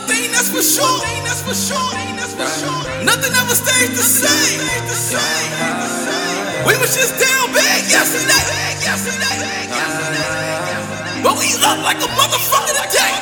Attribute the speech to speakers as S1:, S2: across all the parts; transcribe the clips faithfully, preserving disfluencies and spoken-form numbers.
S1: thing, that's for sure. That's for sure. That's for sure. Nothing ever stays the same. We was just down bad yesterday. But we up like a motherfucker today.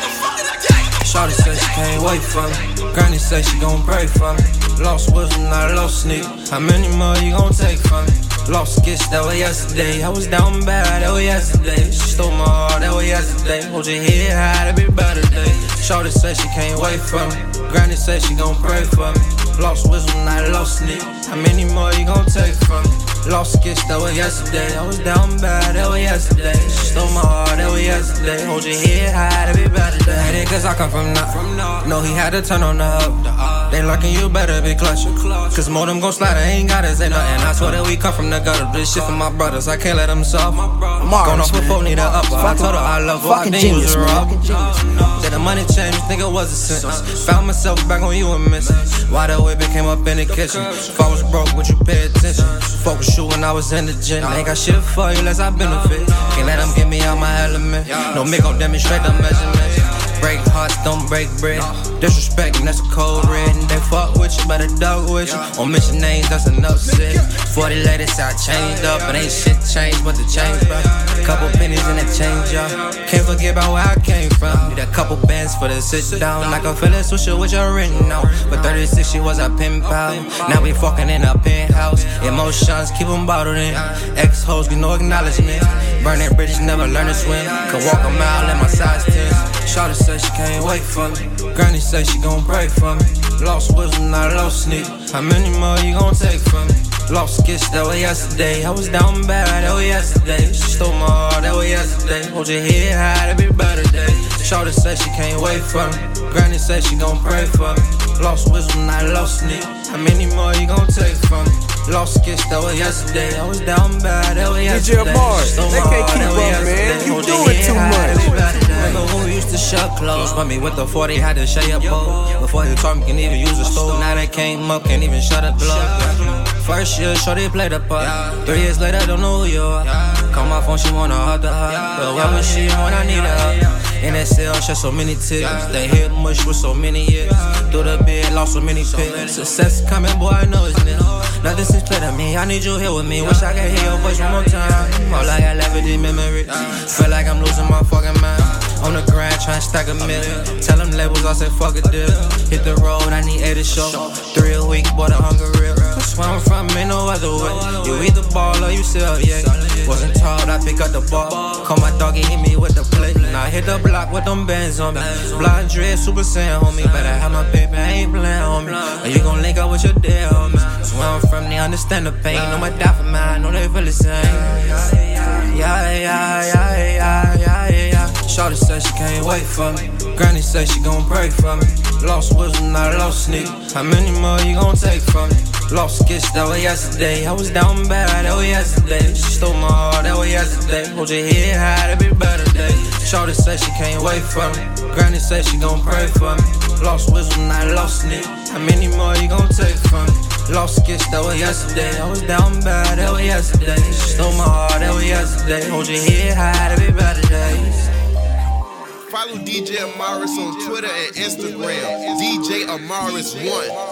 S2: Shawty said she can't wait for me. Granny said she gon' pray for me. Lost wisdom, not a lost sneak. How many more you gon' take from me? Lost skits, that way yesterday. I was down bad, that way yesterday. She stole my heart, that way yesterday. Hold your head high, that'll be a better day. Shawty said she can't wait for me. Granny said she gon' pray for me. Lost wisdom, not a lost sneak. How many more you gon' take from me? Lost skits, that way yesterday. I was down bad, that way yesterday. She stole my heart, that way yesterday. Hold your head high, that'll be a better day. Hate it cause I come from north. No, he had to turn on the hub. They lurking, you better be clutching. Cause more them gon' slide, I ain't gotta say nothing. I swear that we come from the gutter. This shit for my brothers, I can't let them suffer. Gone off before, need a upper. I told her I love her, I didn't use her up. Said the money changed, think it was a sentence. Found myself back on you and missing. Why the whip came up in the kitchen? If I was broke, would you pay attention? Fuck with you when I was in the gym. Ain't got shit for you, less I benefit. Can't let them get me out my element. No make gon' demonstrate the measurements. Break hearts, don't break bread. Disrespect, and that's a cold red. And they fuck with you, better dog with you. On mention names, that's enough shit. Forty ladies, I changed up, and ain't shit changed but the change, bro. Couple pennies in that change, y'all. Can't forget about where I came from. Need a couple bands for the sit down. Like a feeling switcher with your written out. But thirty-six, she was a pen pal. Now we fucking in a penthouse. Emotions, keep them bottled in. Ex-hoes, get no acknowledgement. Burning bridges, never learn to swim. Could walk a mile in my size ten. Shawty said she can't wait for me. Granny said she gon' pray for me. Lost wisdom, not a lost sneak. How many more you gon' take from me? Lost skits, that way yesterday. I was down bad, that way yesterday. She stole my heart, that way yesterday. Hold your head high, that'll be a better day. Shawty said she can't wait for me. Granny said she gon' pray for me. Lost wisdom, not a lost sneak. How many more you gon' take from me? Lost skits, that way yesterday. I was down bad, that way yesterday.
S3: D J Amari, they can't keep up, man. You doing too much.
S2: Remember who used to shut clothes for me with the forty, had to share your bowl. Before you taught me, can even use a stove. Now they came up, can't even shut a glove. First year, shorty played a part. Three years later, don't know who you are. Call my phone, she wanna hug the heart. But where was she when I need her? In that cell, shed so many tears. They hit mush with so many years. Through the bed, lost so many pills. Success coming, boy, I know it's near. Nothing since clear to me, I need you here with me. Wish I could hear your voice one more time. All I got left is memory. Feel like I'm losing my fucking mind. On the grind, tryna stack a million. Tell them labels, I say fuck a deal. Hit the road, I need eight to show. Three a week, boy, the hunger real. That's where I'm from, ain't no other way. You either ball or you sell, yeah. Wasn't taught, I pick up the ball. Call my dog, he hit me with the plate. Now I hit the block with them bands on me. Blind dread, super saiyan, homie. Better have my paper, I ain't playing, homie. Or you gon' link up with your dead homies. So where I'm from, they understand the pain. Know my die for mine, know they feel the same. Yeah, yeah, yeah, yeah, yeah, yeah, yeah. Shawty said she can't wait for me. Granny said she gon' pray for me. Lost wisdom, not a lost sneak. How many more you gon' take from me? Lost skits, that way yesterday. I was down bad, that way yesterday. She stole my heart, that way yesterday. Hold your head high, that'll be a better day. Shawty said she can't wait for me. Granny said she gon' pray for me. Lost wisdom, not a lost sneak. How many more you gon' take from me? Lost skits, that way yesterday. I was down bad, that way yesterday. She stole my heart, that way yesterday. Hold your head high, that'll be better days.
S4: Follow D J Amaris on Twitter and Instagram. D J Amaris one.